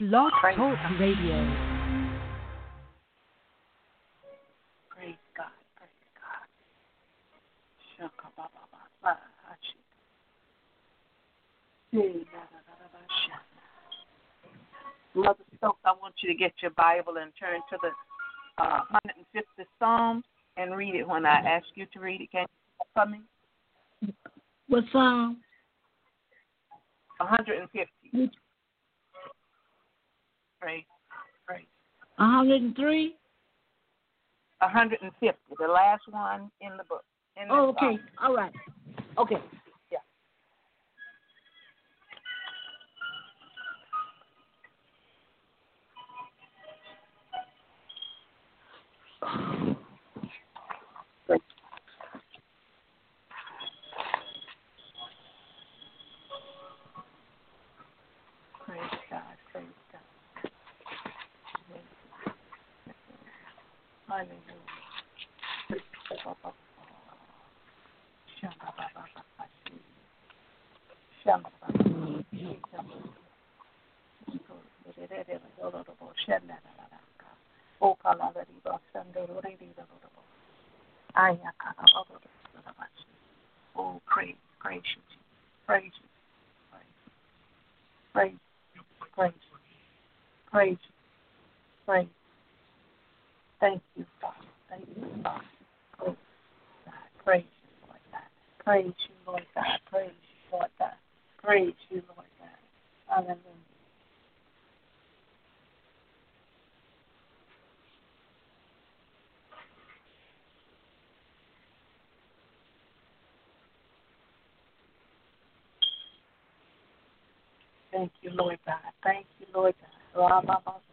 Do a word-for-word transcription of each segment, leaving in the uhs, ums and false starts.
Blog Praise Talk God. Radio. Praise God. Praise God. Shaka ba ba ba ba. Hachi. Hey, da, da, da, da, da, sha. Mother Stokes, I want you to get your Bible and turn to the uh, one hundred fiftieth Psalm and read it when I ask you to read it. Can you for me? What Psalm? one hundred fifty. Which? Praise. Praise. one hundred three? one hundred fifty, the last one in the book. In the Oh, okay. Psalm. All right. Okay. Yeah. Praise God. Praise God. Hallelujah. Oh, praise, praise you, praise you, praise, praise, praise, praise. Thank you, Father. Thank you, Father. Praise God. Praise you, Lord God. Praise you, Lord God. Praise you, Lord God. Praise you, Lord God. Hallelujah. Thank you, Lord God. Thank you, Lord God.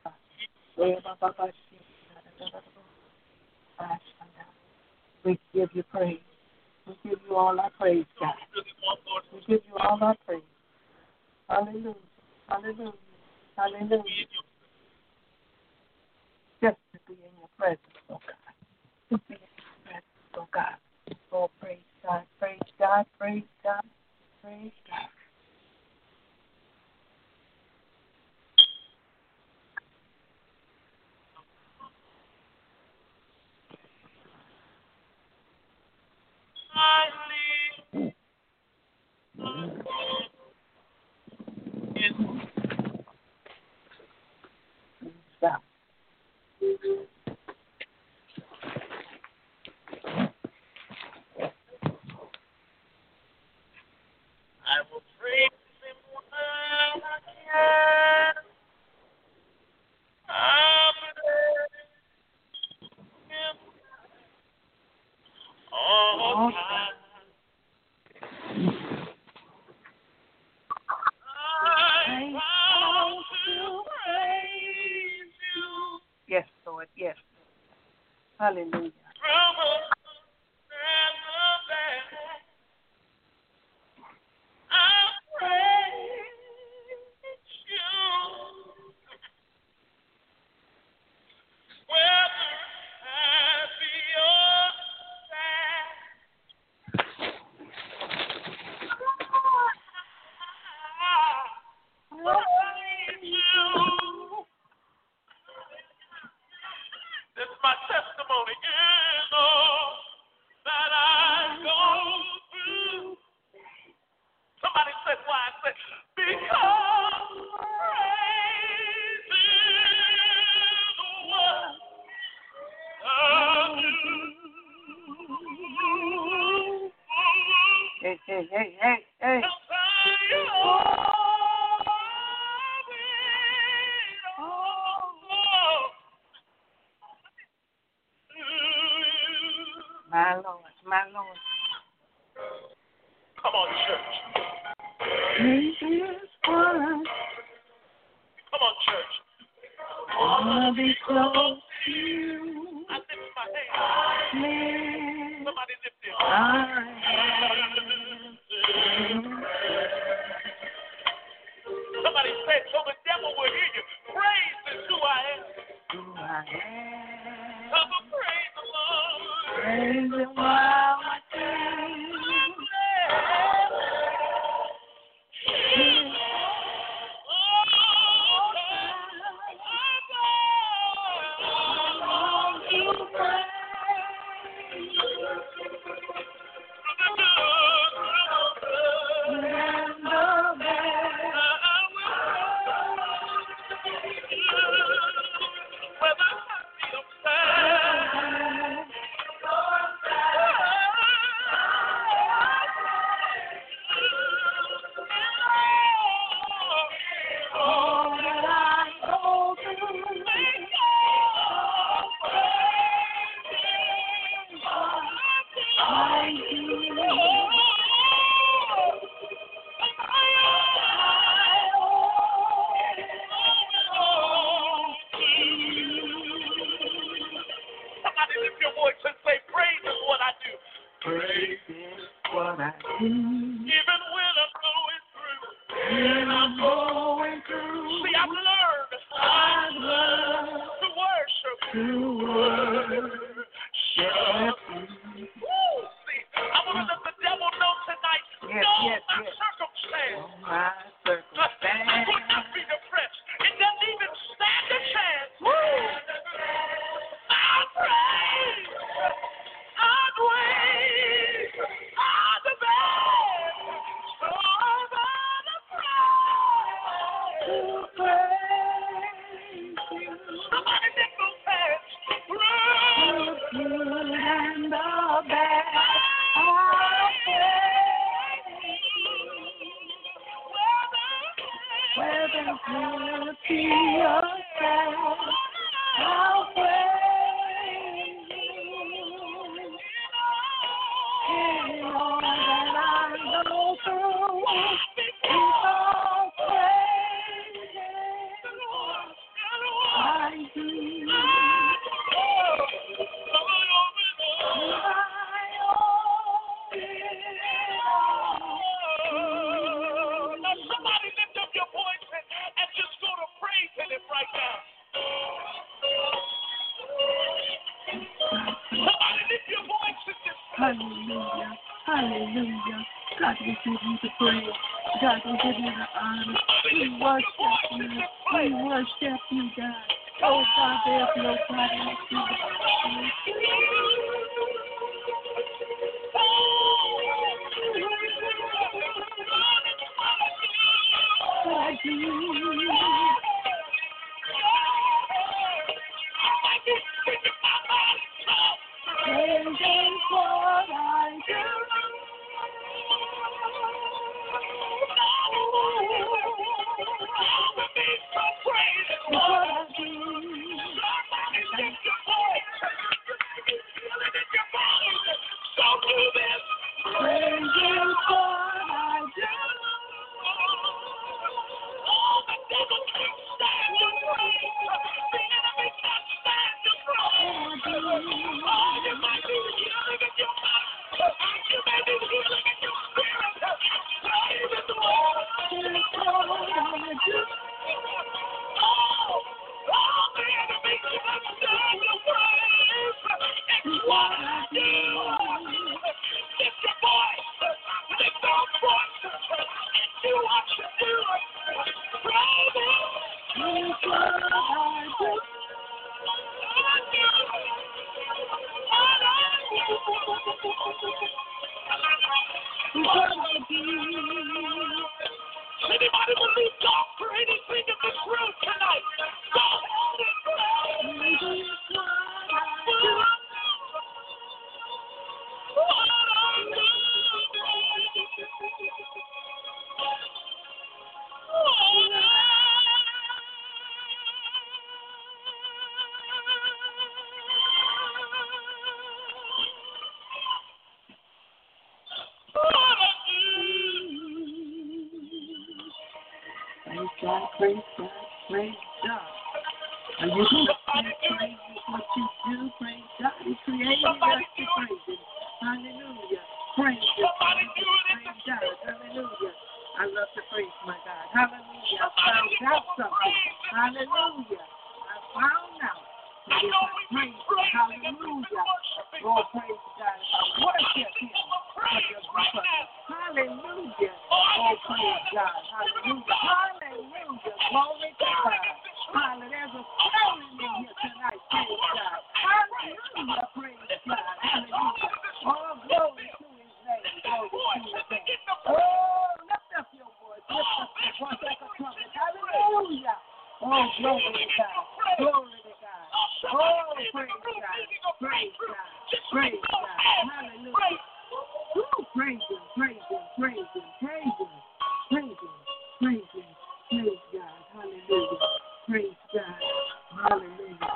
We give you praise. We give you all our praise, God. We give you all our praise. Hallelujah. Hallelujah. Hallelujah. Just to be in your presence, oh God. To be in your presence, oh God. Oh, praise God. Praise God. Praise God. Praise God. Stop. I will praise him while I can. I'll praise him all time. I want to praise you. Yes, Lord. Yes. Hallelujah. From up and the back. I'll praise you. Whether happy or sad. I'll praise you. This is my testimony. Is all that I go through. Somebody said why? I said, because praise is what I do. Hey, hey, hey, hey, hey. I'll tell you all it all. My Lord, my Lord. Come on, church. Praise is what Come on, church. wanna be close to you. I lift my hand. Man, Somebody lift it. I Somebody said, so the devil will hear you. Praise is who I am. who I am. Come and praise the Lord. Praise Him while I can. Oh, I do. Even when I'm going through. When I'm going through. See, I've learned. I've learned to worship. to worship. Woo! See, I want to let the devil know tonight. Yes, no, yes, my yes. circumstance. My circumstance. Would not be depressed. It doesn't even stand a chance. I'll praise. I'll wait. I'll the best. So I'm gonna praise you. Somebody lift those hands. Praise. The good and the bad. Whether good be or sad, I'll praise you. In all that I go through, it's all praise I do. Now somebody lift up your voice and, and just go to praising Him right now. Somebody lift your voice and just Hallelujah, hallelujah. God, we give you the praise. God, we give you the honor. We worship you. We worship you, God. Oh, God, there's nobody like you. I do. Praise is what I do. What I do. Praise is what I do. Anybody believe God for anything in this room tonight? Go ahead and pray. Praise God, praise God, praise God. Are you going to praise is what you do? Praise God. He created us to praise Him. Hallelujah. Praise Him. Praise God. Hallelujah. I love to praise my God. Hallelujah. I found out something. Hallelujah. I found out that if I praise Him, hallelujah. Oh, praise God. If I worship Him, hallelujah. Oh, praise God. Hallelujah. Hallelujah. Glory to God. Hallelujah. There's a sound in here tonight. Praise God. Hallelujah. Praise God. Hallelujah. Oh, glory to His name. Glory to His name. Oh, lift up your voice. Lift up your voice like a trumpet. Hallelujah. Oh, glory to God. Glory to God. Oh, praise God. Praise God. Praise God. Hallelujah. Ooh, praise Him. Praise Him. Praise Him. Praise Him. Praise Him. Praise Him. Praise God. Hallelujah. Praise God. Hallelujah.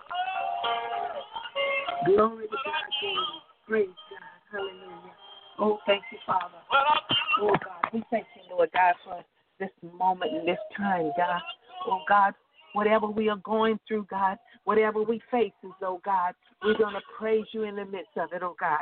Glory to God. Glory. Praise God. Hallelujah. Oh, thank you, Father. Oh, God. We thank you, Lord God, for this moment and this time, God. Oh, God, whatever we are going through, God, whatever we face, oh, God, we're going to praise you in the midst of it, oh, God.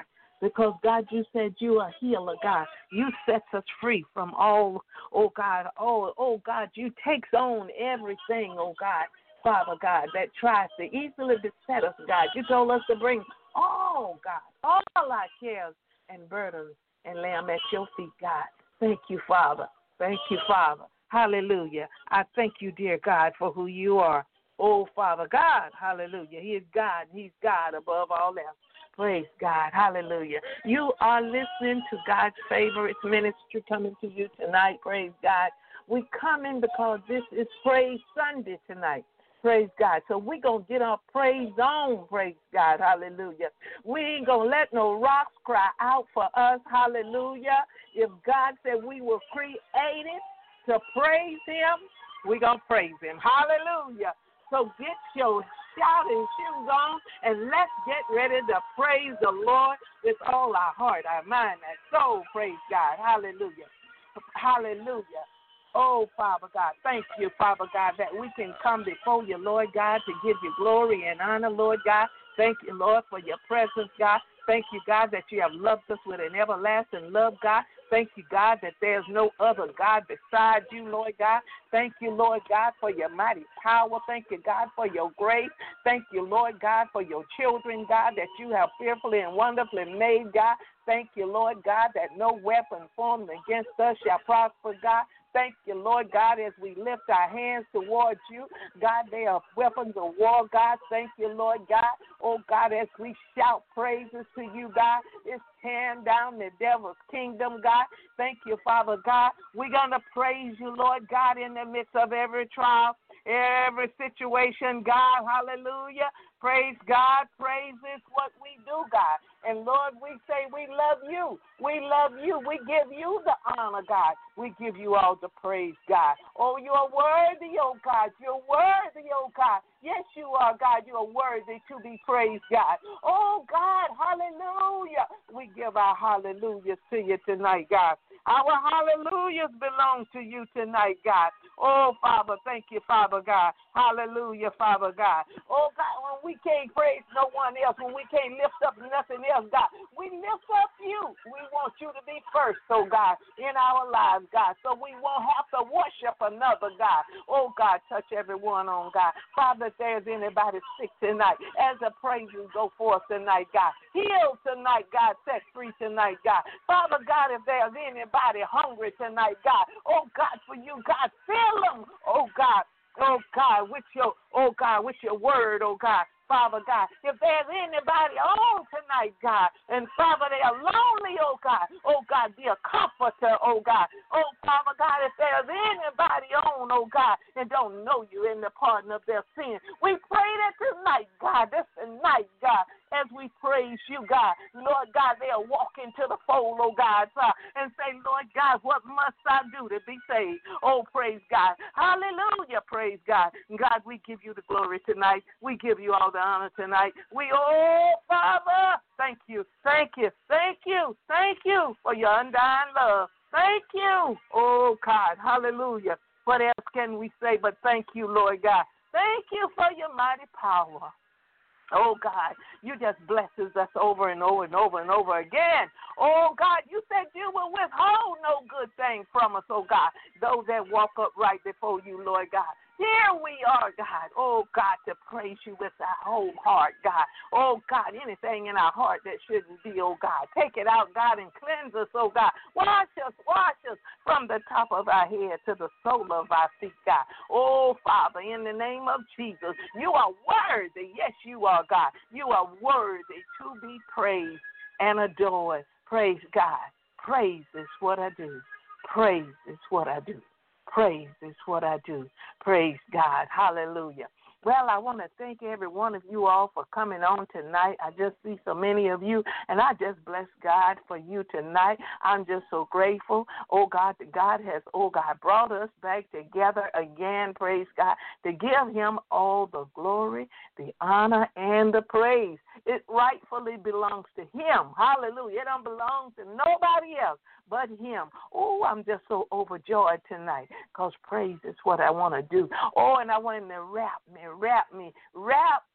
Because, God, you said you are a healer, God. You set us free from all, oh, God, oh, oh, God, you takes on everything, oh, God, Father God, that tries to easily beset us, God. You told us to bring all, God, all our cares and burdens and lay them at your feet, God. Thank you, Father. Thank you, Father. Hallelujah. I thank you, dear God, for who you are. Oh, Father God, hallelujah. He is God. He's God above all else. Praise God. Hallelujah. You are listening to God's favorite ministry coming to you tonight. Praise God. We come in because this is Praise Sunday tonight. Praise God. So we're going to get our praise on. Praise God. Hallelujah. We ain't going to let no rocks cry out for us. Hallelujah. If God said we were created to praise him, we're going to praise him. Hallelujah. So get your shouting shoes on and let's get ready to praise the Lord with all our heart, our mind, our soul. Praise God. Hallelujah. Hallelujah. Oh, Father God, thank you, Father God, that we can come before you, Lord God, to give you glory and honor, Lord God. Thank you, Lord, for your presence, God. Thank you, God, that you have loved us with an everlasting love, God. Thank you, God, that there's no other God beside you, Lord God. Thank you, Lord God, for your mighty power. Thank you, God, for your grace. Thank you, Lord God, for your children, God, that you have fearfully and wonderfully made, God. Thank you, Lord God, that no weapon formed against us shall prosper, God. Thank you, Lord God, as we lift our hands towards you. God, they are weapons of war, God. Thank you, Lord God. Oh, God, as we shout praises to you, God, it's tearing down the devil's kingdom, God. Thank you, Father God. We're going to praise you, Lord God, in the midst of every trial, every situation, God. Hallelujah. Praise God. Praise is what we do, God. And, Lord, we say we love you. We love you. We give you the honor, God. We give you all the praise, God. Oh, you are worthy, oh, God. You're worthy, oh, God. Yes, you are, God. You are worthy to be praised, God. Oh, God, hallelujah. We give our hallelujahs to you tonight, God. Our hallelujahs belong to you tonight, God. Oh, Father, thank you, Father God. Hallelujah, Father God. Oh, God, when we can't praise no one else, when we can't lift up nothing else, God, we lift up you. We want you to be first, oh, God, in our lives, God, so we won't have to worship another, God. Oh, God, touch everyone on, God. Father, if there's anybody sick tonight, as the praises go forth tonight, God, heal tonight, God, set free tonight, God. Father God, if there's anybody hungry tonight, God, oh, God, for you, God, fill them, oh, God. Oh, God, with your, oh, God, with your word, oh, God. Father God, if there's anybody on tonight, God, and Father, they are lonely, oh, God, oh, God, be a comforter, oh, God. Oh, Father God, if there's anybody on, oh, God, and don't know you in the pardon of their sin, we pray that tonight, God, this tonight, God, as we praise you, God, Lord God, they'll walk into the fold, oh, God, uh, and say, Lord God, what must I do to be saved? Oh, praise God. Hallelujah, praise God. God, we give you the glory tonight. We give you all the honor tonight. We, oh, Father, thank you, thank you, thank you, thank you for your undying love. Thank you, oh, God, hallelujah. What else can we say but thank you, Lord God? Thank you for your mighty power. Oh, God, you just blesses us over and over and over and over again. Oh, God, you said you will withhold no good thing from us, oh, God, those that walk upright before you, Lord God. Here we are, God. Oh, God, to praise you with our whole heart, God. Oh, God, anything in our heart that shouldn't be, oh, God. Take it out, God, and cleanse us, oh, God. Wash us, wash us from the top of our head to the sole of our feet, God. Oh, Father, in the name of Jesus, you are worthy. Yes, you are, God. You are worthy to be praised and adored. Praise God. Praise is what I do. Praise is what I do. Praise is what I do. Praise God. Hallelujah. Well, I want to thank every one of you all for coming on tonight. I just see so many of you, and I just bless God for you tonight. I'm just so grateful. Oh, God, that God has, oh, God, brought us back together again, praise God, to give him all the glory, the honor, and the praise. It rightfully belongs to him. Hallelujah. It don't belong to nobody else but him. Oh, I'm just so overjoyed tonight because praise is what I want to do. Oh, and I want him to wrap me, wrap me, wrap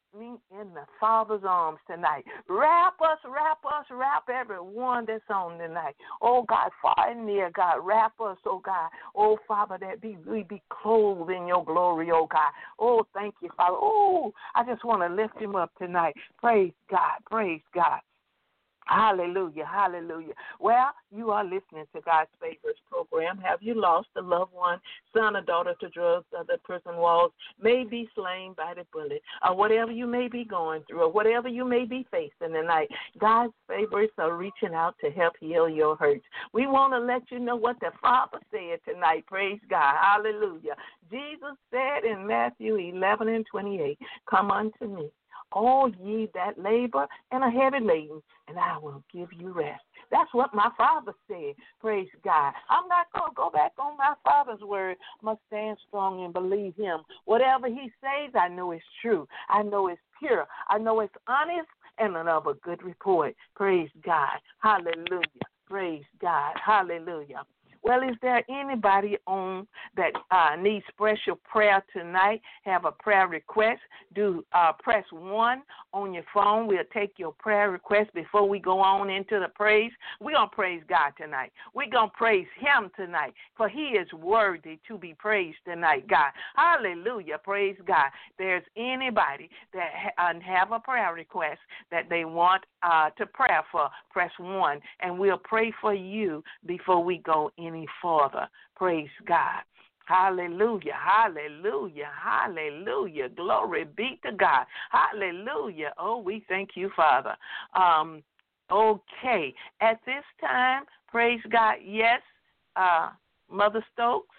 me in the Father's arms tonight. Wrap us, wrap us, wrap everyone that's on tonight. Oh, God, far and near, God, wrap us, oh, God. Oh, Father, that be, we be clothed in your glory, oh, God. Oh, thank you, Father. Oh, I just want to lift him up tonight. Praise God, praise God. Hallelujah, hallelujah. Well, you are listening to God's Favorites program. Have you lost a loved one, son or daughter to drugs, other prison walls, may be slain by the bullet, or whatever you may be going through, or whatever you may be facing tonight? God's Favorites are reaching out to help heal your hurts. We want to let you know what the Father said tonight. Praise God, hallelujah. Jesus said in Matthew eleven and twenty-eight, come unto me, all ye that labor and are heavy laden, and I will give you rest. That's what my Father said. Praise God. I'm not going to go back on my Father's word. I must stand strong and believe him. Whatever he says, I know it's true. I know it's pure. I know it's honest and of a good report. Praise God. Hallelujah. Praise God. Hallelujah. Well, is there anybody on that uh, needs special prayer tonight? Have a prayer request? Do uh, press one on your phone. We'll take your prayer request before we go on into the praise. We're going to praise God tonight. We're going to praise him tonight, for he is worthy to be praised tonight, God. Hallelujah. Praise God. There's anybody that ha- uh, have a prayer request that they want uh, to pray for, press one, and we'll pray for you before we go any further. Praise God. Hallelujah, hallelujah, hallelujah. Glory be to God. Hallelujah. Oh, we thank you, Father. Um, okay. At this time, praise God. Yes, uh, Mother Stokes.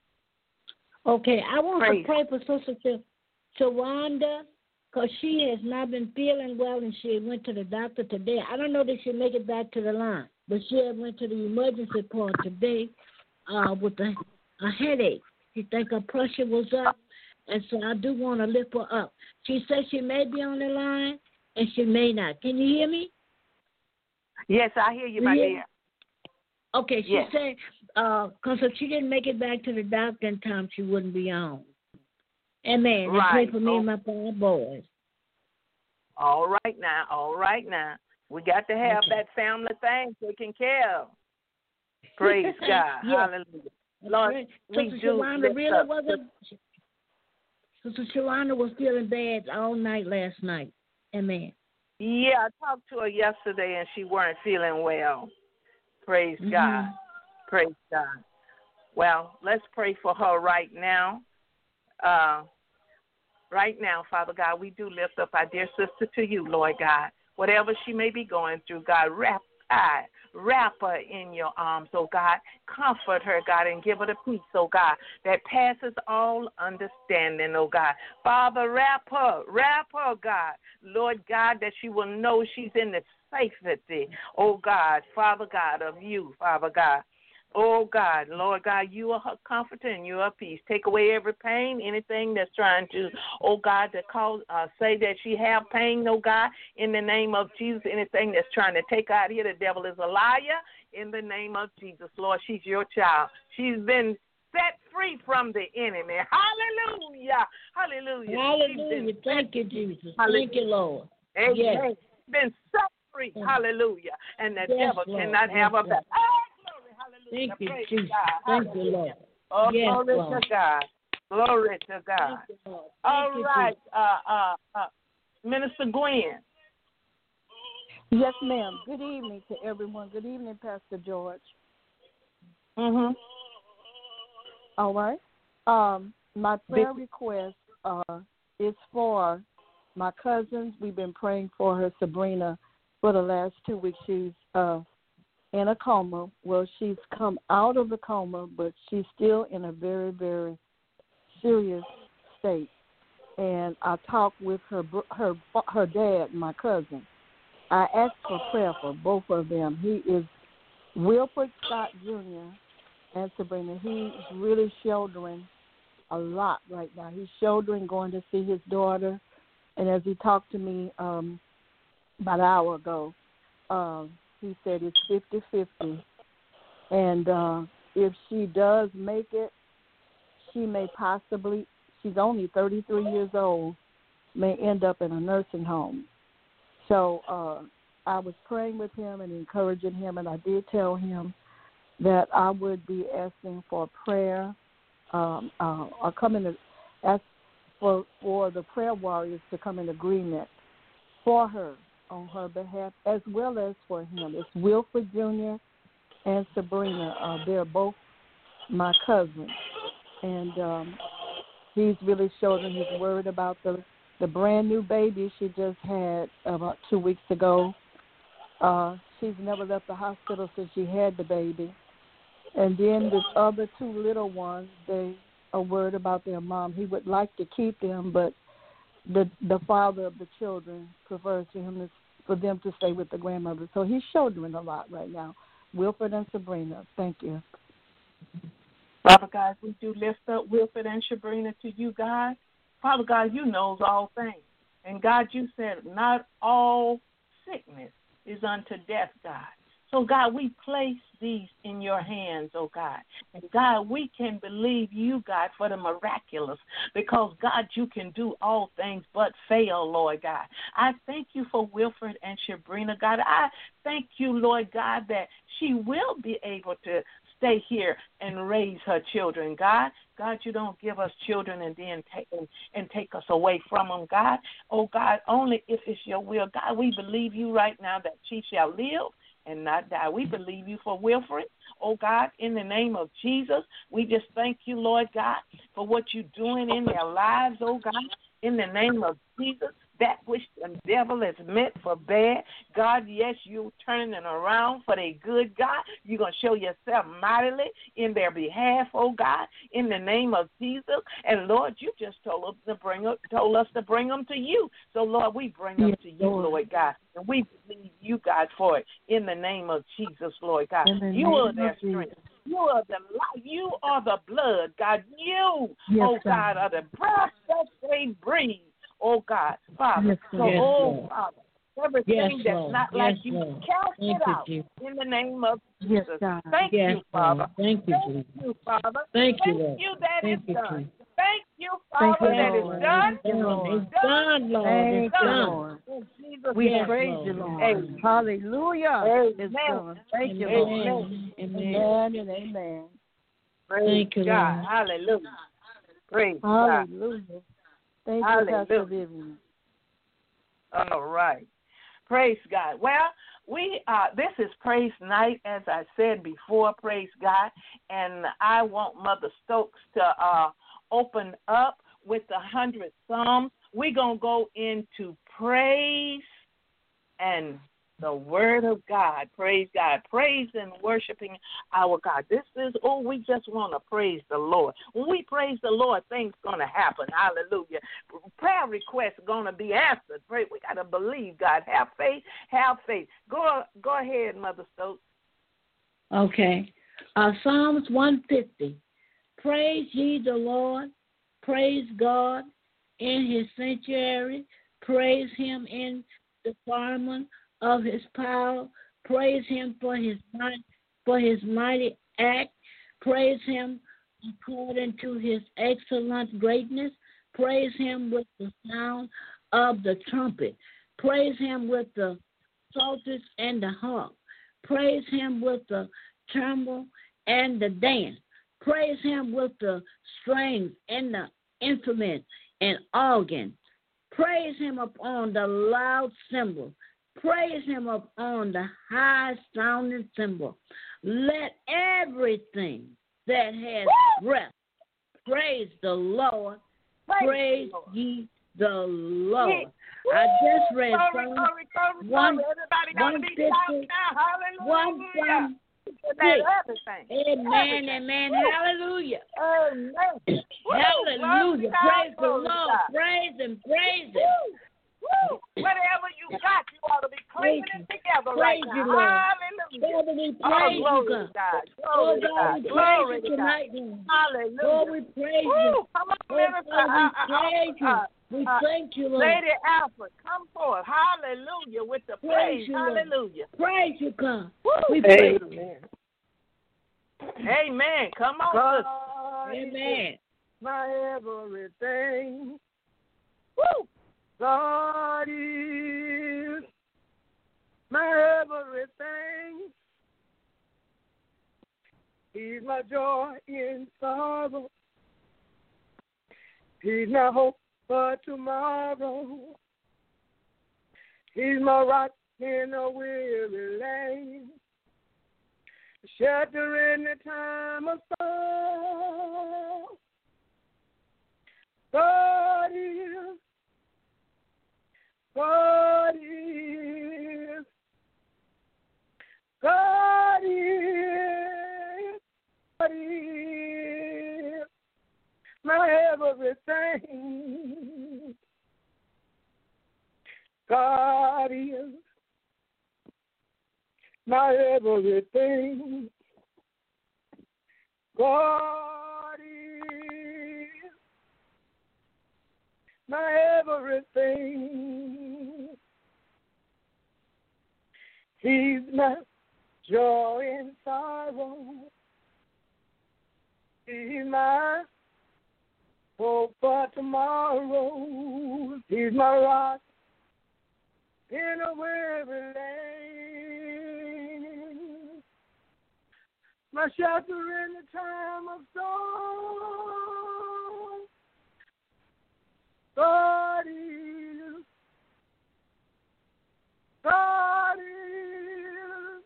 Okay, I want praise. to pray for Sister Tawanda, because she has not been feeling well, and she went to the doctor today. I don't know that she'll make it back to the line, but she had went to the emergency part today uh, with a, a headache. She think her pressure was up, and so I do want to lift her up. She said she may be on the line, and she may not. Can you hear me? Yes, I hear you, my yeah. dear. Okay, she yes. said because uh, if she didn't make it back to the doctor in time, she wouldn't be on. Amen. And right. pray for me oh. and my five boys. All right now, all right now. We got to have okay. that family thing taken care of. Praise God. yeah. Hallelujah. Lord, right. we Sister do Shalanda really up. wasn't. Sister Shalanda was feeling bad all night last night. Amen. Yeah, I talked to her yesterday, and she weren't feeling well. Praise mm-hmm. God. Praise God. Well, let's pray for her right now. Uh, right now, Father God, we do lift up our dear sister to you, Lord God. Whatever she may be going through, God, wrap God, wrap her in your arms, oh God. Comfort her, God, and give her the peace, oh God, that passes all understanding, oh God. Father, wrap her, wrap her, God. Lord God, that she will know she's in the safety, oh God, Father God, of you, Father God. Oh, God, Lord God, you are her comforter and you are peace. Take away every pain, anything that's trying to, oh, God, to cause, uh, say that she have pain, oh, God, in the name of Jesus. Anything that's trying to take her out here, the devil is a liar. In the name of Jesus, Lord, she's your child. She's been set free from the enemy. Hallelujah. Hallelujah. Hallelujah. Thank you, Jesus. Hallelujah. Thank you, Lord. Amen. Yes. Been set free. Hallelujah. And the yes, devil Lord. cannot yes, have her back. Thank you, Praise Jesus. God. Thank you, Lord. Oh, yes, glory Lord. to God. Glory to God. Thank you, Lord. Thank All you, right, uh, uh, uh, Minister Gwen. Yes, ma'am. Good evening to everyone. Good evening, Pastor George. Mm-hmm. All right. Um, my prayer request uh, is for my cousins. We've been praying for her, Sabrina, for the last two weeks. She's uh, in a coma. Well, she's come out of the coma, but she's still in a very, very serious state. And I talked with her, her, her dad, my cousin. I asked for prayer for both of them. He is Wilford Scott Junior and Sabrina. He's really shouldering a lot right now. He's shouldering going to see his daughter. And as he talked to me um, about an hour ago, uh, he said it's fifty-fifty. And uh, if she does make it, she may possibly, she's only thirty-three years old, may end up in a nursing home. So uh, I was praying with him and encouraging him, and I did tell him that I would be asking for prayer um, uh, or coming to ask for, for the prayer warriors to come in agreement for her on her behalf, as well as for him. It's Wilfred Junior and Sabrina. Uh, they're both my cousins, and um, he's really showed that he's worried about the, the brand new baby she just had about two weeks ago. Uh, she's never left the hospital since she had the baby. And then the other two little ones, they are worried about their mom. He would like to keep them, but the the father of the children prefers for him to, for them to stay with the grandmother. So he's shouldering a lot right now. Wilfred and Sabrina, thank you. Father God, we do lift up Wilfred and Sabrina to you, God. Father God, you knows all things. And God, you said not all sickness is unto death, God. So, God, we place these in your hands, oh, God. And, God, we can believe you, God, for the miraculous because, God, you can do all things but fail, Lord God. I thank you for Wilfred and Sabrina, God. I thank you, Lord God, that she will be able to stay here and raise her children, God. God, you don't give us children and then take and, and take us away from them, God. Oh, God, only if it's your will. God, we believe you right now that she shall live and not die. We believe you for Wilfred. Oh, God, in the name of Jesus, we just thank you, Lord God, for what you're doing in their lives, oh, God, in the name of Jesus. That which the devil has meant for bad, God, yes, you're turning it around for their good, God. You're going to show yourself mightily in their behalf, oh, God, in the name of Jesus. And, Lord, you just told us to bring, told us to bring them to you. So, Lord, we bring them to you, Lord God. And we believe you, God, for it in the name of Jesus, Lord God. You are their strength. You are the life. You are the blood, God. You, yes, oh, God, are the breath that they breathe. Oh, God, Father. Yes, so, yes, oh, Father, everything yes, that's Lord. Not yes, like you, Lord. Cast Thank it out you. In the name of Jesus. Yes, Thank yes, you, Father. Thank you, Thank you, Father. Thank you, Lord. Thank you that Thank it's you, done. Jesus. Thank you, Father, Thank that you, it's done. It's done, It's done, Lord. Thank It's you, done. Lord. Jesus, we yes, praise Lord. you, Lord. Amen. Hallelujah. Amen. It's done. Thank you, amen. Lord. Amen. Amen and amen. Praise Thank you, God. Lord. Hallelujah. Praise Hallelujah. God. Thank Hallelujah. you, Pastor Vivian. All right. Praise God. Well, we uh, this is Praise Night, as I said before, praise God. And I want Mother Stokes to uh, open up with the hundred Psalms. We're going to go into praise and the Word of God. Praise God. Praise and worshiping our God. This is, oh, we just want to praise the Lord. When we praise the Lord, things going to happen. Hallelujah. Prayer requests are going to be answered. Pray. We got to believe God. Have faith. Have faith. Go, go ahead, Mother Stokes. Okay. Uh, Psalms one fifty. Praise ye the Lord. Praise God in his sanctuary. Praise him in the firmament of his power. Praise him for his might, for his mighty act. Praise him according to his excellent greatness. Praise him with the sound of the trumpet. Praise him with the psalteries and the harp. Praise him with the timbrel and the dance. Praise him with the strings and the instrument and organ. Praise him upon the loud cymbal. Praise him upon the high-sounding cymbal. Let everything that has breath praise the Lord. Praise, praise the Lord. Ye the Lord. Yeah. I just read Psalm one fifty, one Psalm Amen, amen, hallelujah. Amen. Hallelujah. Praise the Lord. Praise him, praise him. Woo. Whatever you got, you ought to be claiming it together right now. Hallelujah. Father, we praise oh, you, God. Glory to God. Glory to God. God. We praise you tonight, Hallelujah. Lord, we praise Woo. you. Come on, oh, minister. Father, we praise you. Uh, we uh, thank you, Lord. Lady Alfred, come forth. Hallelujah. With the praise. praise you, Hallelujah. Lord. Praise you, God. Woo. We praise Amen. Amen. Come on, God. sister. Amen. My everything. Woo. God is my everything. He's my joy in sorrow. He's my hope for tomorrow. He's my rock in a weary lane. Shelter in the time of storm. God is, God is, God is, God is my everything. God is my everything. God is my everything. He's my joy in sorrow. He's my hope for tomorrow. He's my rock in a weary lane. My shelter in the time of storm. God is, God is,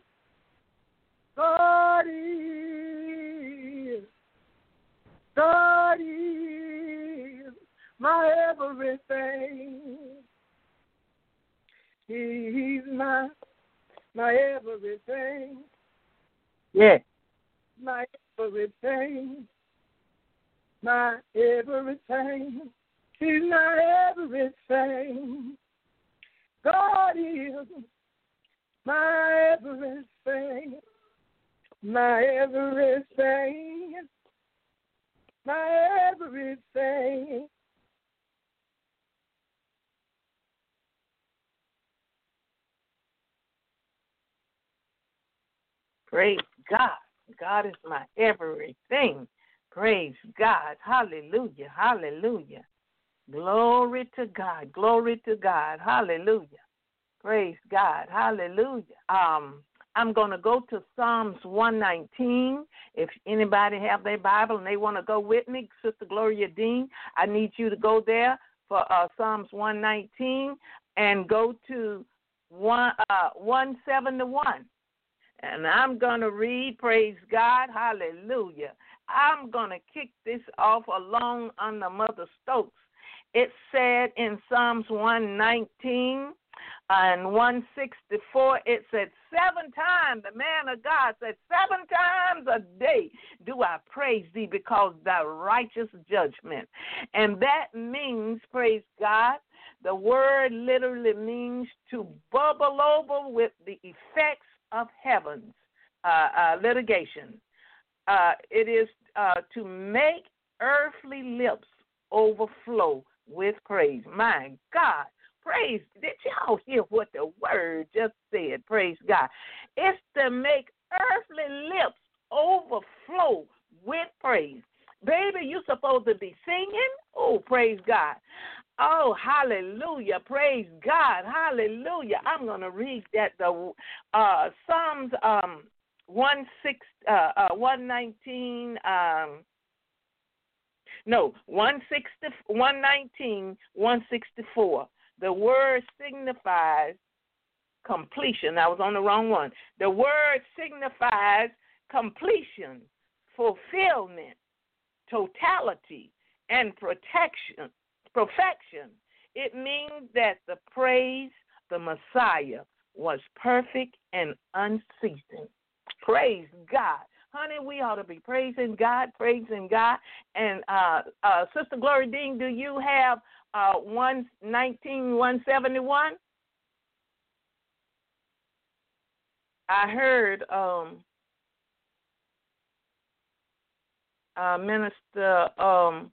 God is, God is my everything. He's my, my everything. Yes. My everything. My everything. He's my everything. God is my everything. My everything. My everything. Praise God. God is my everything. Praise God. Hallelujah. Hallelujah. Glory to God. Glory to God. Hallelujah. Praise God. Hallelujah. Um, I'm going to go to Psalms one nineteen. If anybody have their Bible and they want to go with me, Sister Gloria Dean, I need you to go there for uh, Psalms one nineteen and go to one, uh, one seventy-one. And I'm going to read, praise God, hallelujah. I'm going to kick this off along under Mother Stokes. It said in Psalms one nineteen and one sixty-four, it said, seven times, the man of God said, seven times a day do I praise thee because thy righteous judgment. And that means, praise God, the word literally means to bubble over with the effects of heaven's uh, uh, litigation. Uh, it is uh, to make earthly lips overflow with praise. My God, praise. Did y'all hear what the word just said? Praise God. It's to make earthly lips overflow with praise. Baby, you're supposed to be singing. Oh, praise God. Oh, hallelujah. Praise God. Hallelujah. I'm going to read that. The uh, Psalms um, one six, uh, uh, one nineteen, um, no, one sixty, one nineteen, one sixty-four. The word signifies completion. I was on the wrong one. The word signifies completion, fulfillment, totality, and protection. Perfection. It means that the praise, the Messiah, was perfect and unceasing. Praise God. Honey, we ought to be praising God, praising God. And uh, uh, Sister Gloria Dean, do you have uh, one nineteen, one seventy-one? I heard um, uh, Minister um,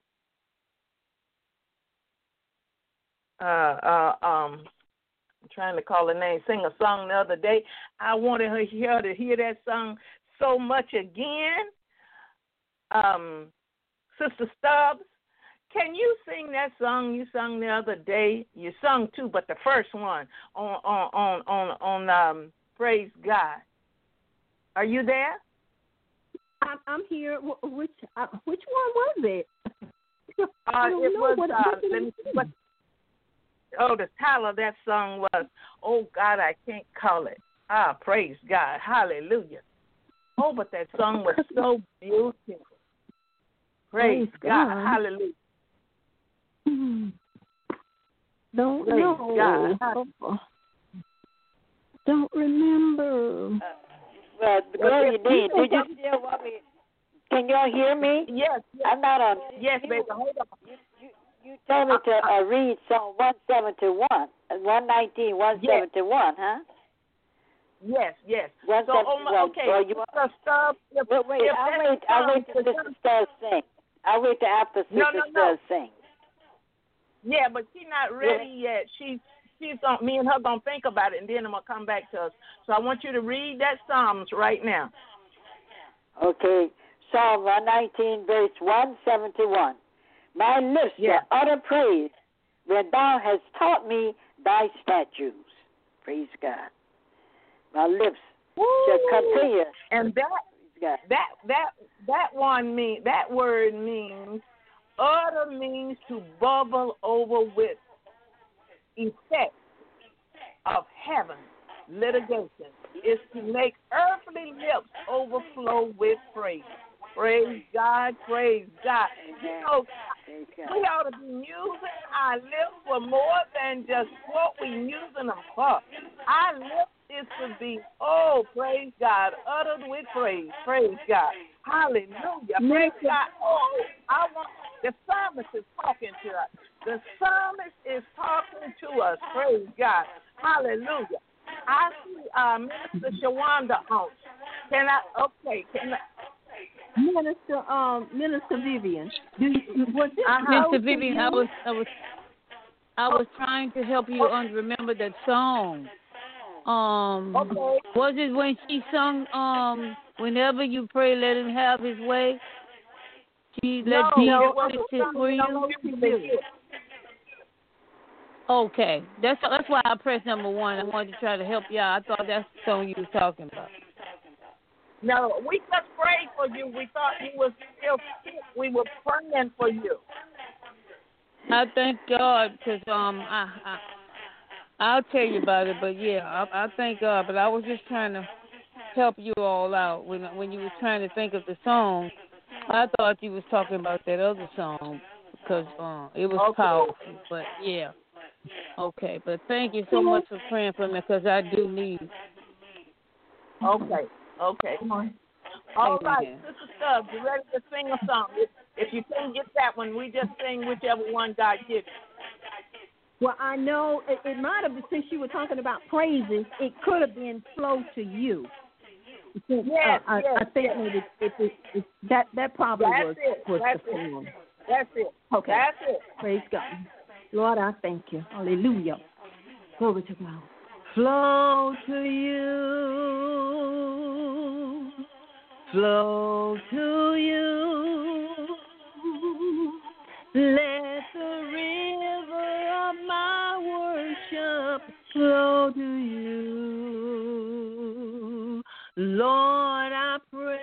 Uh, uh, um, I'm trying to call her name, sing a song the other day. I wanted her here to hear that song so much again. Um, Sister Stubbs, can you sing that song you sung the other day? You sung two, but the first one on on on on, on um Praise God. Are you there? I'm, I'm here. Which uh, which one was it? Uh, it know. was. What, uh, what let me see what. Oh, the title of that song was "Oh God, I Can't Call It." Ah, praise God, hallelujah. Oh, but that song was so beautiful. Praise, praise God. God, hallelujah. Hmm. Don't praise know. God. Don't remember. Uh, well, Gloria Dean, did you still want me? Can y'all hear me? Yes, yes. I'm not on. Yes, baby. Hold on. You, you, you told me to uh, read Psalm one seventy-one, one nineteen, one seventy-one, huh? Yes, yes. one seventy-one. So, okay. Well, you so stop. If, wait, wait. If I'll wait. I'll wait till Sister Stubbs sing. I'll wait till after Sister no, no, no. Stubbs sing. Yeah, but she's not ready yet. She's she's on. Me and her gonna think about it, and then I'm gonna come back to us. So I want you to read that Psalms right now. Okay, Psalm one nineteen, verse one seventy-one. My lips yeah. shall utter praise when thou hast taught me thy statutes. Praise God. My lips Woo! shall continue. And that that that that one mean that word means utter means to bubble over with effect of heaven litigation. Is to make earthly lips overflow with praise. Praise God, praise God. You know, we ought to be using our lips for more than just what we're using them for. Our lips is to be, oh, praise God, uttered with praise. Praise God. Hallelujah. Praise God. Oh, I want, the psalmist is talking to us. The psalmist is talking to us. Praise God. Hallelujah. I see uh, Minister Shawanda on. Can I, okay, can I, Minister, um, Minister Vivian. Do you, was this uh-huh. Minister Vivian, I was, I was, I was trying to help you un- remember that song. Um, okay. Was it when she sung, um, "Whenever you pray, let him have his way"? She let no, Jesus no, fix it for you. you. Okay, that's that's why I pressed number one. I wanted to try to help you out. I thought that's the song you was talking about. No, we just prayed for you. We thought you was still sick. We were praying for you. I thank God because um I, I I'll tell you about it, but yeah, I, I thank God. But I was just trying to help you all out when when you were trying to think of the song. I thought you was talking about that other song because uh, it was okay. powerful. But yeah, okay. But thank you so much for praying for me because I do need. Okay. Okay. All right, Sister Stubbs, you ready to sing a song? If, if you couldn't get that one, we just sing whichever one God gives you. Well, I know it, it might have been, since you were talking about praises, it could have been Flow to You. Yes, uh, I, yes, I think yes. maybe it, it, it, that that probably That's was, it. was That's the it. song. That's it. Okay. That's it. Praise God. Lord, I thank you. Hallelujah. Glory to God. Flow to you. Flow to you. Let the river of my worship flow to you. Lord, I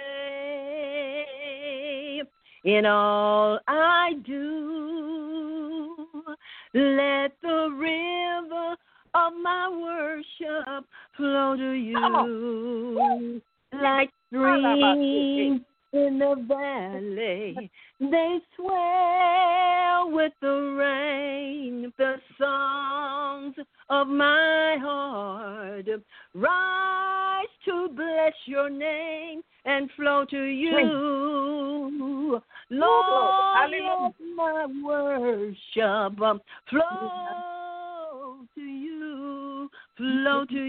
pray in all I do. Let the river of my worship flow to you. Like streams in the valley, they swell with the rain. The songs of my heart rise to bless your name and flow to you. Lord, let my worship flow to you, flow to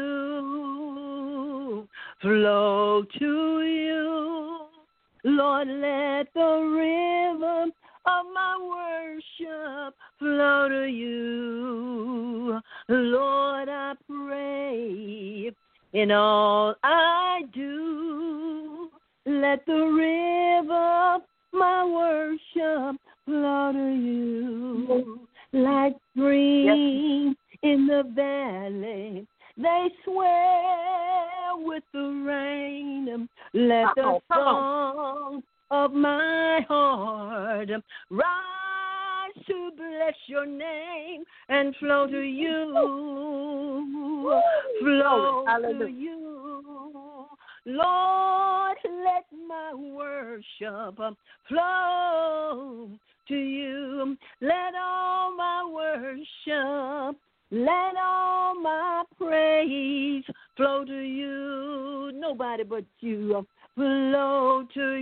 you, flow to you. Lord, let the river of my worship flow to you. Lord, I pray in all I do. Let the river of my worship flow to like streams in the valley. They swell with the rain. Let the song of my heart rise to bless your name and flow to you. Flow to you. Lord, let my worship flow to you. Let all my worship, let all my praise flow to you. Nobody but you. Flow to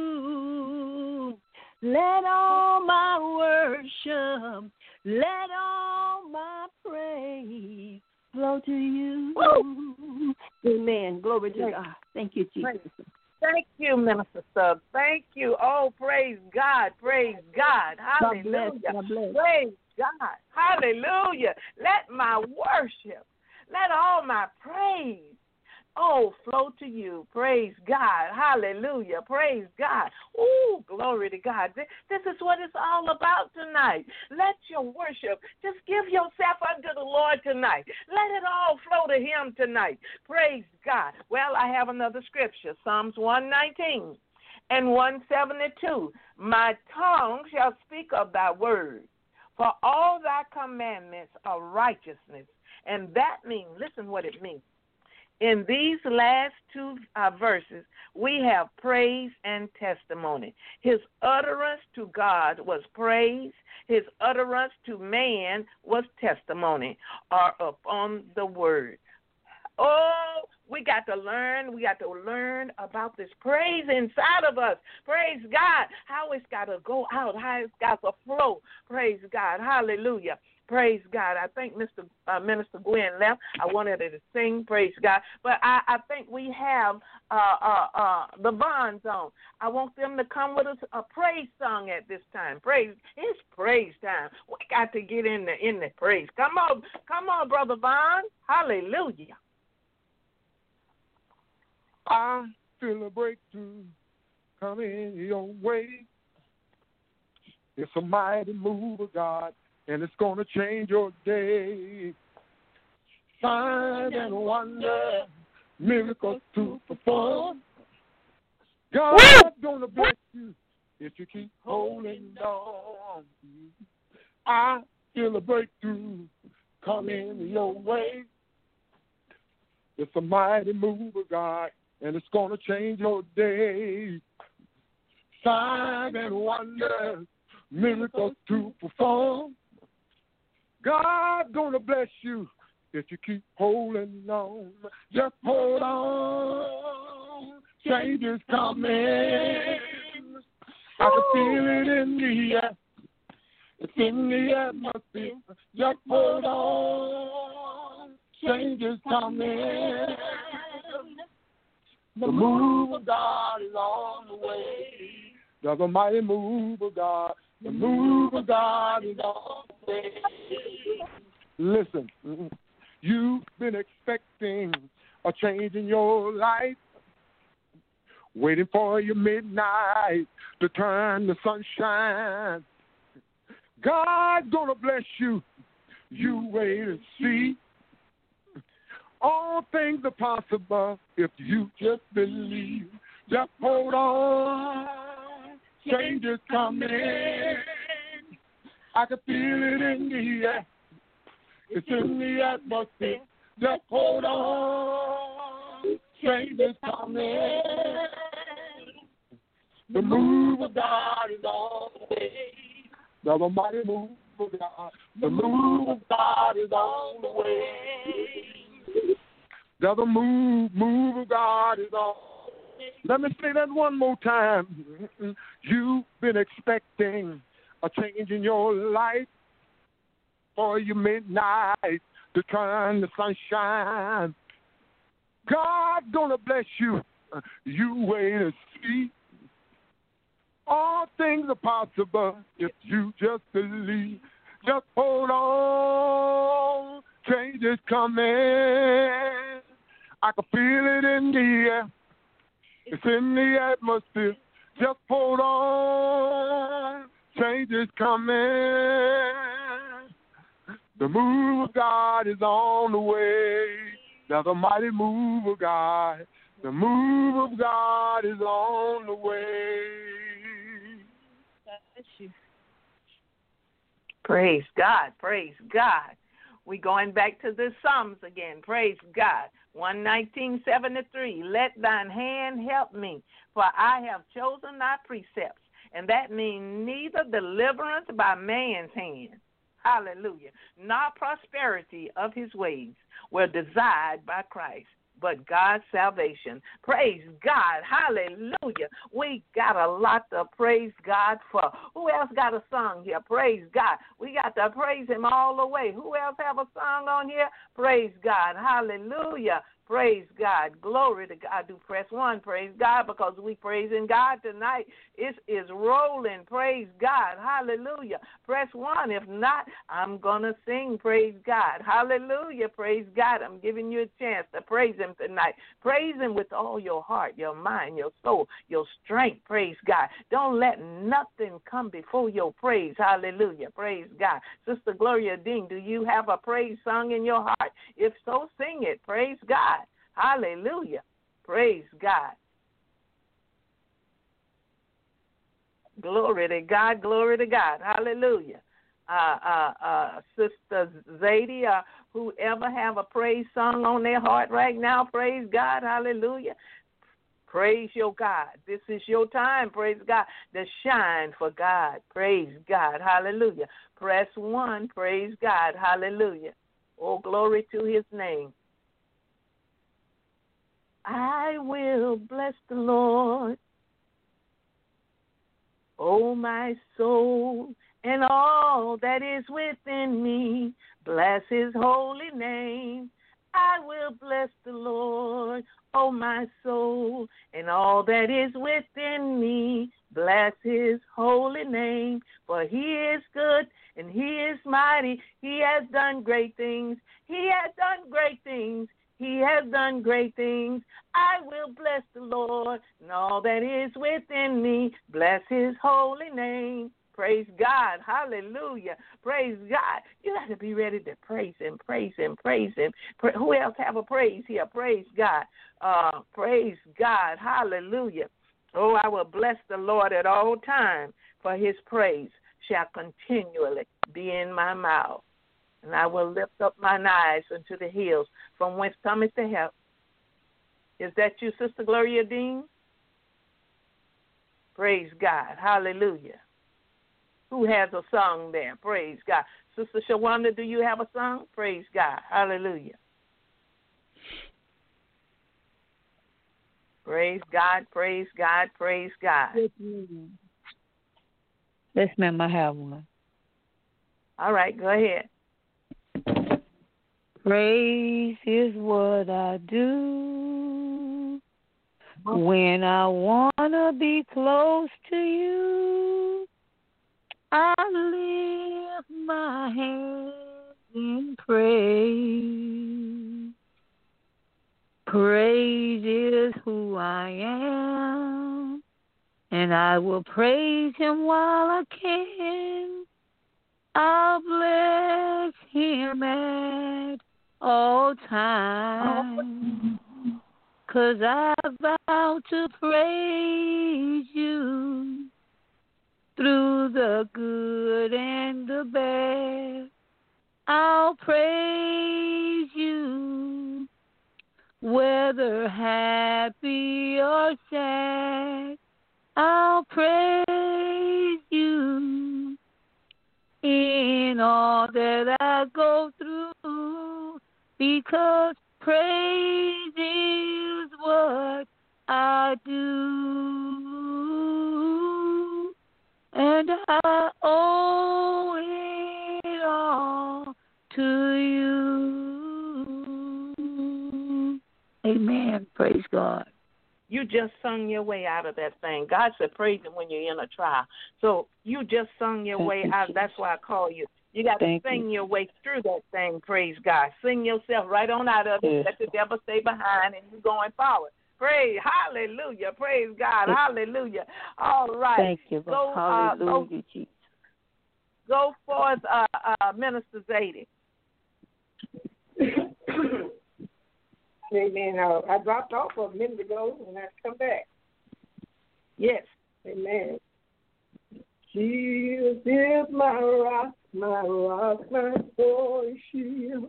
you. Let all my worship, let all my praise flow to you. Woo! Amen. Glory to God. Thank you, Jesus. Thank you, Minister Stubbs. Thank you. Oh, praise God. Praise God. Hallelujah. God bless, God bless. Praise God. Hallelujah. Let my worship, let all my praise, oh, flow to you. Praise God. Hallelujah. Praise God. Ooh, glory to God. This, this is what it's all about tonight. Let your worship, just give yourself unto the Lord tonight. Let it all flow to him tonight. Praise God. Well, I have another scripture, Psalms one nineteen and one seventy-two. My tongue shall speak of thy word, for all thy commandments are righteousness. And that means, listen what it means. In these last two uh, verses, we have praise and testimony. His utterance to God was praise. His utterance to man was testimony, or upon the word. Oh, we got to learn. We got to learn about this praise inside of us. Praise God. How it's got to go out. How it's got to flow. Praise God. Hallelujah. Praise God. I think Mister Uh, Minister Gwen left. I wanted her to sing. Praise God. But I, I think we have uh, uh, uh, the Bonds on. I want them to come with us a praise song at this time. Praise. It's praise time. We got to get in the in the praise. Come on. Come on, Brother Bond. Hallelujah. I feel a breakthrough coming your way. It's a mighty move of God, and it's going to change your day. Sign and wonder, miracles to perform. God's going to bless you if you keep holding on. I feel a breakthrough coming your way. It's a mighty move of God, and it's going to change your day. Sign and wonder, miracles to perform. God's gonna bless you if you keep holding on. Just hold on. Change is coming. I can feel it in the air. It's in the atmosphere. Just hold on. Change is coming. The move of God is on the way. There's a mighty move of God. The move of God is on the way. Listen, you've been expecting a change in your life, waiting for your midnight to turn to sunshine. God's gonna bless you. You wait and see. All things are possible if you just believe. Just hold on. Change is coming. I can feel it in the air. It's in the atmosphere. Just hold on. Change is coming. The move of God is on the way. There's a mighty move of God. The move of God is on the way. There's a move, move of God is on. Let me say that one more time. You've been expecting a change in your life, for your midnight to turn to sunshine. God's gonna bless you. You wait and see. All things are possible if you just believe. Just hold on. Change is coming. I can feel it in the air. It's in the atmosphere. Just hold on. Change is coming. The move of God is on the way. There's a mighty move of God. The move of God is on the way. Praise God. Praise God. We're going back to the Psalms again. Praise God. one nineteen seventy-three. Let thine hand help me, for I have chosen thy precepts. And that means neither deliverance by man's hand, hallelujah, nor prosperity of his ways were desired by Christ, but God's salvation. Praise God. Hallelujah. We got a lot to praise God for. Who else got a song here? Praise God. We got to praise him all the way. Who else have a song on here? Praise God. Hallelujah. Praise God. Glory to God. Do press one. Praise God, because we praising God tonight. It is rolling. Praise God. Hallelujah. Press one. If not, I'm going to sing. Praise God. Hallelujah. Praise God. I'm giving you a chance to praise him tonight. Praise him with all your heart, your mind, your soul, your strength. Praise God. Don't let nothing come before your praise. Hallelujah. Praise God. Sister Gloria Dean, do you have a praise song in your heart? If so, sing it. Praise God. Hallelujah. Praise God. Glory to God. Glory to God. Hallelujah. Uh, uh, uh, Sister Zadie, uh, whoever have a praise song on their heart right now, praise God. Hallelujah. Praise your God. This is your time, praise God, to shine for God. Praise God. Hallelujah. Press one. Praise God. Hallelujah. Oh, glory to his name. I will bless the Lord, oh my soul, and all that is within me. Bless his holy name. I will bless the Lord, oh my soul, and all that is within me. Bless his holy name, for he is good and he is mighty. He has done great things. He has done great things. He has done great things. I will bless the Lord and all that is within me. Bless his holy name. Praise God. Hallelujah. Praise God. You got to be ready to praise him, praise him, praise him. Pra- Who else have a praise here? Praise God. Uh, praise God. Hallelujah. Oh, I will bless the Lord at all times, for his praise shall continually be in my mouth. And I will lift up mine eyes unto the hills, from whence cometh the help. Is that you, Sister Gloria Dean? Praise God. Hallelujah. Who has a song there? Praise God. Sister Shawanda, do you have a song? Praise God. Hallelujah. Praise God. Praise God. Praise God. Yes, ma'am. Yes, ma'am, I have one. All right, go ahead. Praise is what I do when I want to be close to you. I lift my hands in praise. Praise is who I am, and I will praise him while I can. I'll bless him at all times, 'cause I vow to praise you through the good and the bad. I'll praise you whether happy or sad. I'll praise you in all that I go through, because praise is what I do, and I owe it all to you. Amen. Praise God. You just sung your way out of that thing. God said praise him when you're in a trial. So you just sung your Thank way you, out. Jesus. That's why I call you. You got to Thank sing you. your way through that thing, praise God. Sing yourself right on out of it. Yes. Let the devil stay behind and you're going forward. Praise, hallelujah, praise God, hallelujah. All right. Thank you, Go, Lord. uh, Hallelujah, go, Jesus. go forth, uh, uh, Minister Zadie. Amen. Uh, I dropped off a minute ago and I come back. Yes. Amen. Jesus is my rock, my rock, my sword shield.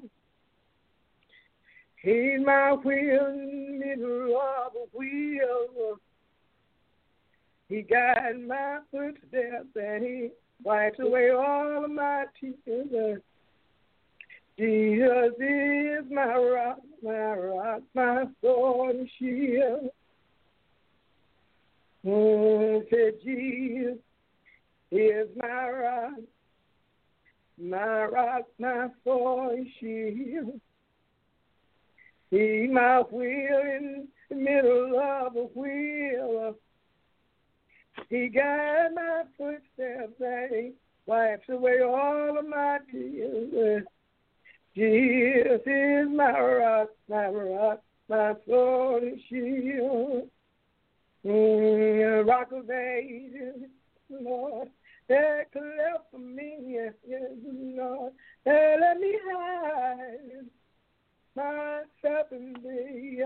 He's my wheel in the middle of a wheel. He guides my footsteps and he wipes away all of my tears. Jesus is my rock, my rock, my sword and shield. Oh, said Jesus is my rock, my rock, my sword and shield. He's my wheel in the middle of a wheel. He guides my footsteps and he wipes away all of my tears. Jesus is my rock, my rock, my sword and shield. Mm, rock of ages, Lord, that cleft for me, yes, yes, Lord, that let me hide myself in thee.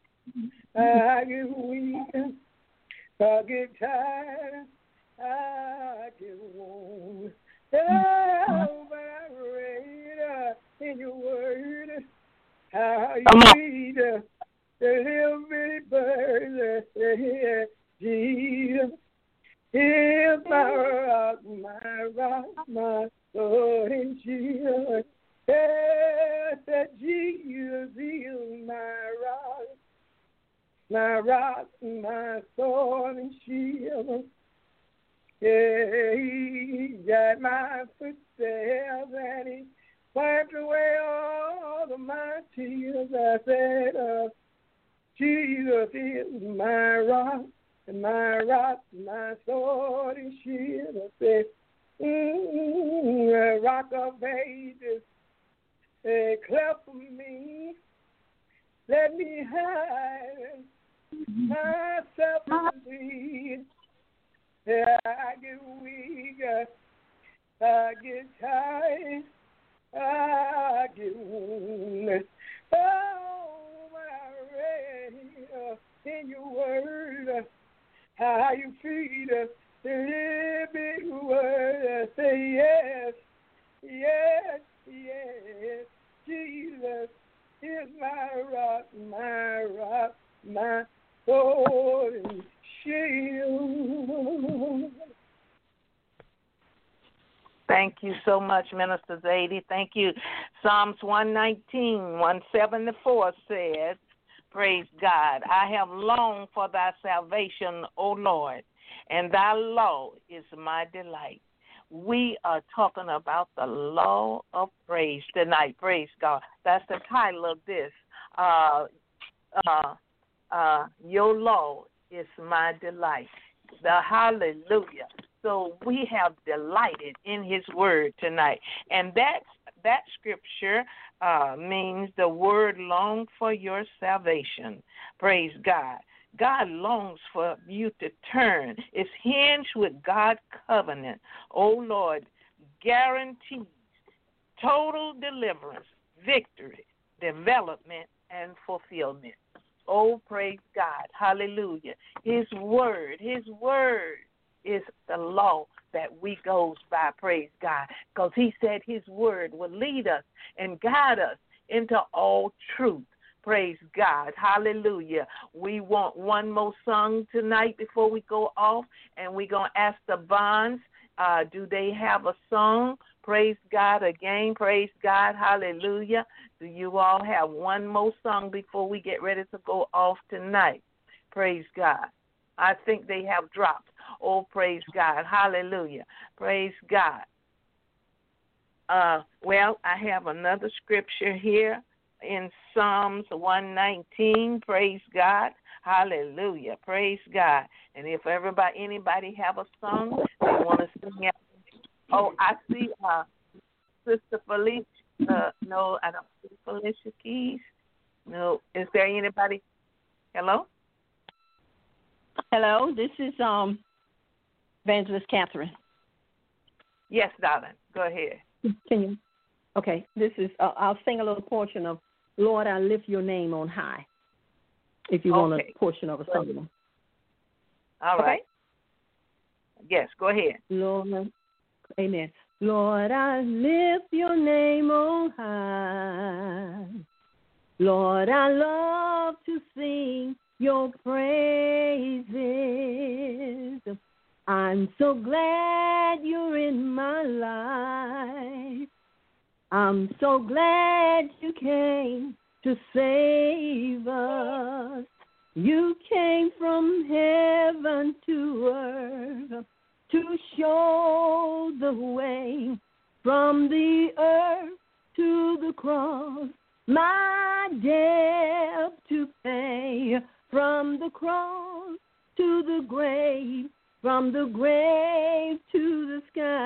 I get weak, I get tired, I get worn. Oh, but I read uh, in your word how you read uh, the little bitty bird that say, Jesus is my rock, my rock, my sword and shield. Yes, that Jesus is my rock, my rock, my sword and shield. Yeah, he got my footsteps and he wiped away all of my tears. I said, uh, Jesus is my rock, my rock, my sword and shield. I said, mm-hmm, rock of ages, a cleft for me. Let me hide myself in thee. I get weak, I get tired, I get wounded. Oh, I read in your word how you feed us the living word. I say yes, yes, yes. Jesus is my rock, my rock, my sword and shield. Thank you so much, Minister Zadie. Thank you. Psalms one nineteen, one seventy-four says, praise God, I have longed for thy salvation, O Lord, and thy law is my delight. We are talking about the law of praise tonight. Praise God. That's the title of this. Uh, uh, uh, your law is my delight. The hallelujah. So we have delighted in his word tonight. And that, that scripture uh, means the word long for your salvation. Praise God. God longs for you to turn. It's hinged with God's covenant. Oh, Lord, guarantees total deliverance, victory, development, and fulfillment. Oh, praise God. Hallelujah. His word, his word is the law that we goes by, praise God, because he said his word will lead us and guide us into all truth. Praise God. Hallelujah. We want one more song tonight before we go off, and we're going to ask the Bonds, uh, do they have a song? Praise God again. Praise God. Hallelujah. Do you all have one more song before we get ready to go off tonight? Praise God. I think they have dropped. Oh, praise God. Hallelujah. Praise God. Uh, well, I have another scripture here in Psalms one nineteen. Praise God. Hallelujah. Praise God. And if everybody, anybody have a song they want to sing out. Oh, I see uh, Sister Felicia. Uh, no, I don't see Felicia Keys. No. Is there anybody? Hello? Hello, this is um, Evangelist Catherine. Yes, darling. Go ahead. Can you? Okay, this is, uh, I'll sing a little portion of Lord, I lift your name on high, if you okay. want a portion of a song. All right. Okay? Yes, go ahead. Lord, amen. Lord, I lift your name on high. Lord, I love to sing your praises. I'm so glad you're in my life. I'm so glad you came to save us. You came from heaven to earth to show the way from the earth to the cross. My debt to pay, from the cross to the grave, from the grave to the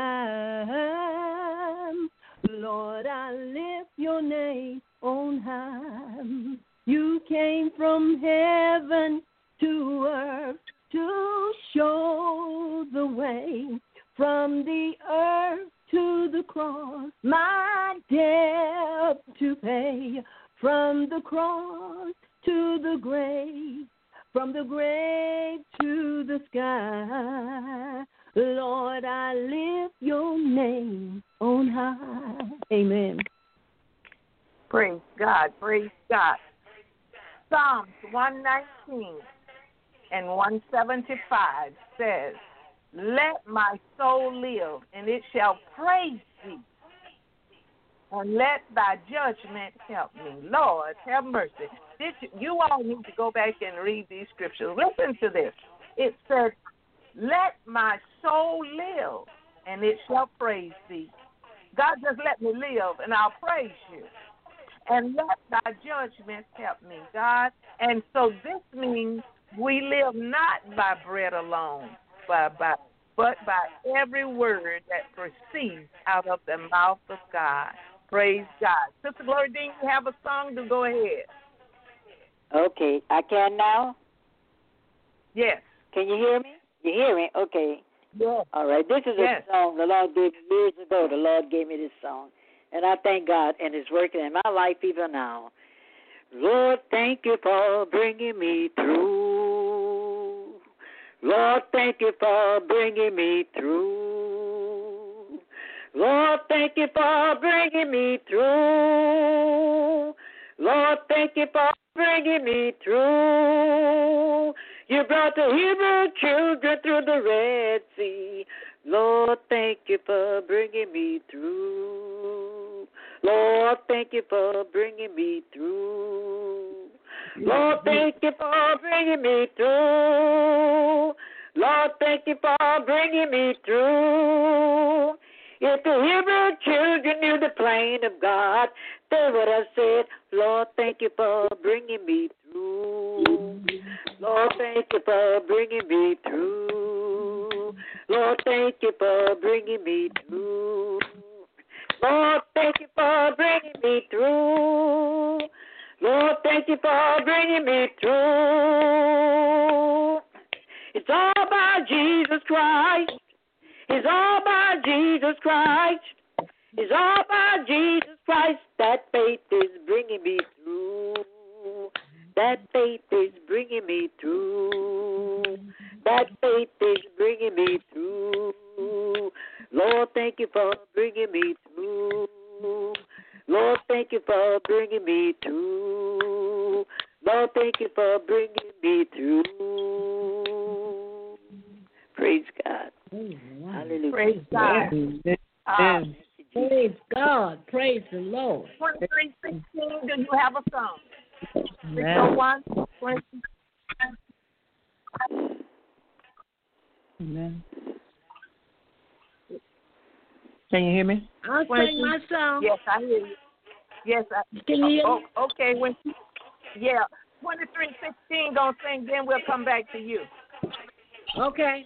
sky. Lord, I lift your name on high. You came from heaven to earth to show the way from the earth to the cross. My debt to pay, from the cross to the grave, from the grave to the sky. Lord, I lift your name on high. Amen. Praise God. Praise God. Psalms one nineteen and one seventy-five says, let my soul live, and it shall praise thee. And let thy judgment help me. Lord, have mercy. This, you all need to go back and read these scriptures. Listen to this. It says, let my soul live, and it shall praise thee. God, just let me live, and I'll praise you. And let thy judgment help me, God. And so this means we live not by bread alone, but by, but by every word that proceeds out of the mouth of God. Praise God. Sister Gloria Dean, you have a song to go ahead. Okay, I can now? Yes. Can you hear me? You hear me? Okay. Yes. All right, this is a yes. song the Lord gave me years ago. The Lord gave me this song. And I thank God, and it's working in my life even now. Lord, thank you for bringing me through. Lord, thank you for bringing me through. Lord, thank you for bringing me through. Lord, thank you for bringing me through. You brought the Hebrew children through the Red Sea. Lord, thank you for bringing me through. Lord, thank you for bringing me through. Lord, thank you for bringing me through. Lord, thank you for bringing me through. If the Hebrew children knew the plan of God, they would have said, Lord, thank you for bringing me through. Lord, thank you for bringing me through. Lord, thank you for bringing me through. Lord, thank you for bringing me through. Lord, thank you for bringing me through. It's all about Jesus Christ. It's all about Jesus Christ. It's all about Jesus Christ. That faith is bringing me through. That faith is bringing me through. That faith is bringing me through. Lord, thank you for bringing me through. Lord, thank you for bringing me through. Lord, thank you for bringing me through. Praise God. Amen. Hallelujah. Praise God. Um, praise God. Praise the Lord. twenty-three sixteen, do you have a song? six oh one Amen. Can you hear me? I'll sing my song. Yes, I hear you. Yes, I Can you hear oh, me? oh, okay, when yeah, twenty-three sixteen gonna sing, then we'll come back to you. Okay.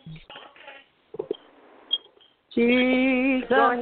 Jesus,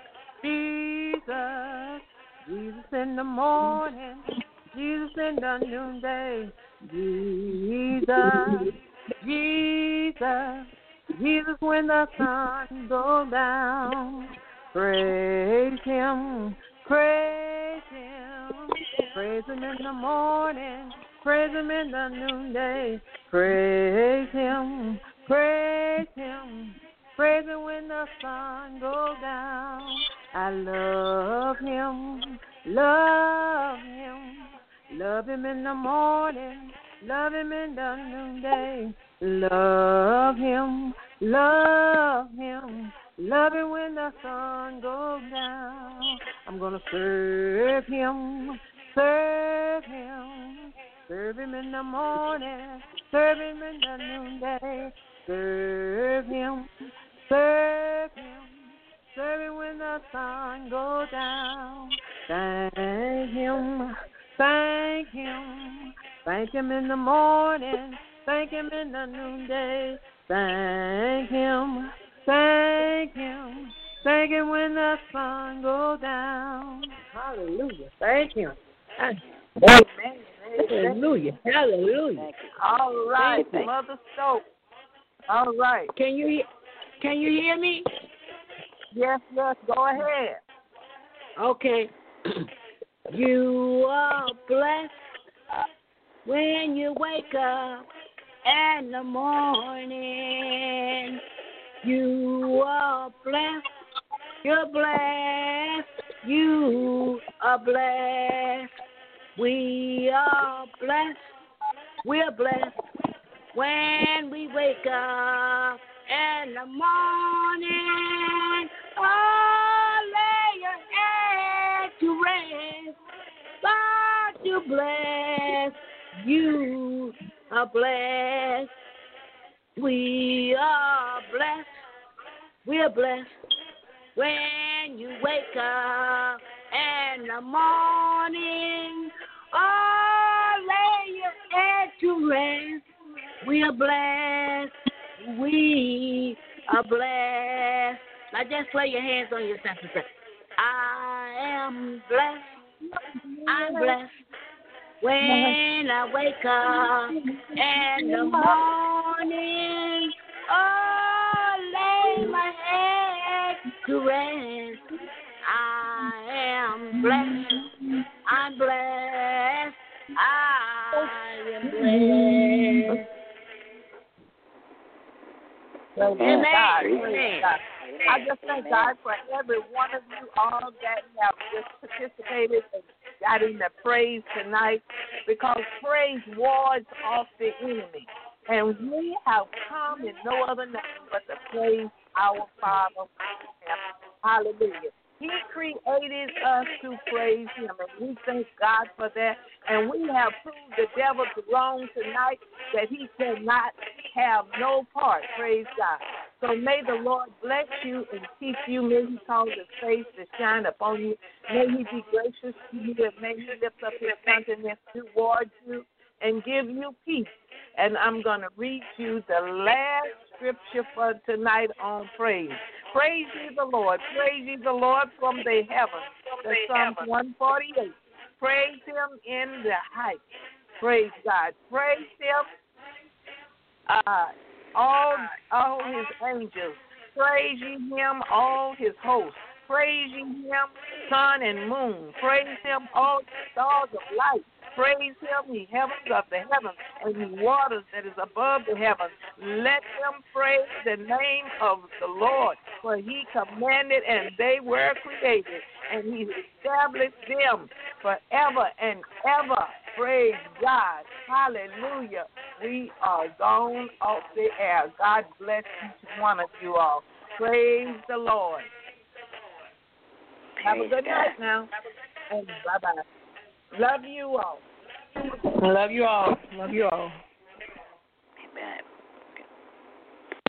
Jesus, Jesus in the morning, Jesus in the noonday, Jesus, Jesus, Jesus when the sun goes down. Praise Him, Praise him. Praise him in the morning. Praise him in the noonday. Praise him. Praise him. Praise him when the sun goes down. I love him. Love him. Love him in the morning. Love him in the noonday. Love him. Love him. Love him when the sun goes down. I'm going to serve him. Serve him. Serve him in the morning. Serve him in the noonday. Serve him. Serve him. Serve him when the sun goes down. Thank him. Thank him. Thank him in the morning. Thank him in the noonday. Thank him. Thank him. Thank him when the sun goes down. Hallelujah. Thank him. Amen. Hallelujah. Hallelujah. All right, Mother Stokes. All right. Can you hear? Can you hear me? Yes, yes. Go ahead. Okay. You are blessed when you wake up in the morning. You are blessed. You're blessed. You are blessed. We are blessed. We're blessed when we wake up in the morning. Oh, lay your head to rest. God, you bless. You are blessed. We are blessed. We're blessed when you wake up in the morning. Oh, lay your head to rest. We are blessed. We are blessed. Now just lay your hands on yourself and say, I am blessed. I'm blessed when I wake up in the morning. Oh, lay my head to rest. I am blessed. I'm blessed. I am blessed. Amen. Amen. God, Amen. God. I just thank God for every one of you all that have just participated and got in the praise tonight, because praise wards off the enemy. And we have come in no other name but to praise our Father. Hallelujah. He created us to praise him, and we thank God for that. And we have proved the devil wrong tonight, that he cannot have no part. Praise God. So may the Lord bless you and keep you. May he cause his face to shine upon you. May he be gracious to you, and may he lift up his countenance towards you and give you peace. And I'm going to read you the last scripture for tonight on praise. Praise ye the Lord. Praise ye the Lord from the heavens. The Psalms one forty-eight. Praise him in the heights. Praise God. Praise him, uh, all, all his angels. Praise ye him, all his hosts. Praise ye him, sun and moon. Praise him, all stars of light. Praise him, ye heavens of the heavens, and ye waters that is above the heavens. Let them praise the name of the Lord, for he commanded, and they were created, and he established them forever and ever. Praise God. Hallelujah. We are gone off the air. God bless each one of you all. Praise the Lord. Have a good night now. And bye-bye. Love you all. Love you all. Love you all.